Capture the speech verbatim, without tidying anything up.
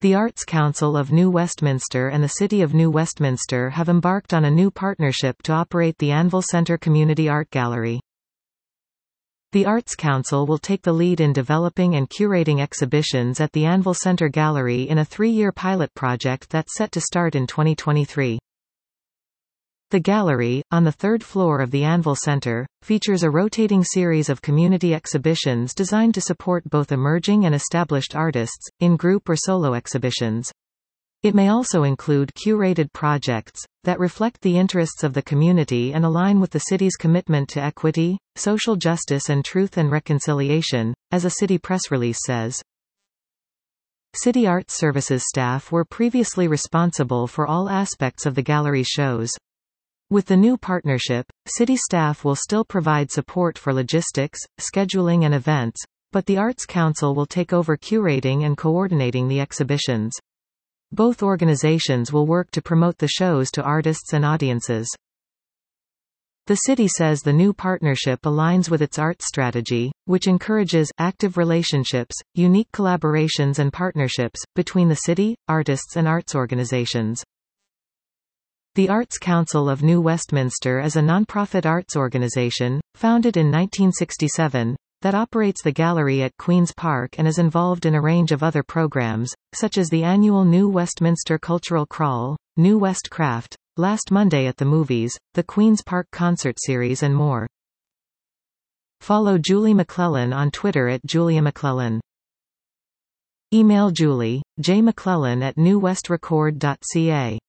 The Arts Council of New Westminster and the City of New Westminster have embarked on a new partnership to operate the Anvil Centre Community Art Gallery. The Arts Council will take the lead in developing and curating exhibitions at the Anvil Centre Gallery in a three-year pilot project that's set to start in twenty twenty-three. The gallery, on the third floor of the Anvil Centre, features a rotating series of community exhibitions designed to support both emerging and established artists, in group or solo exhibitions. It may also include curated projects that reflect the interests of the community and align with the city's commitment to equity, social justice and truth and reconciliation, as a city press release says. City Arts Services staff were previously responsible for all aspects of the gallery's shows. With the new partnership, city staff will still provide support for logistics, scheduling and events, but the Arts Council will take over curating and coordinating the exhibitions. Both organizations will work to promote the shows to artists and audiences. The city says the new partnership aligns with its arts strategy, which encourages active relationships, unique collaborations and partnerships between the city, artists and arts organizations. The Arts Council of New Westminster is a nonprofit arts organization, founded in nineteen sixty-seven, that operates the gallery at Queen's Park and is involved in a range of other programs, such as the annual New Westminster Cultural Crawl, New West Craft, Last Monday at the Movies, the Queen's Park Concert Series and more. Follow Julie McClellan on Twitter at Julia McClellan. Email Julie, J McClellan at new west record dot c a.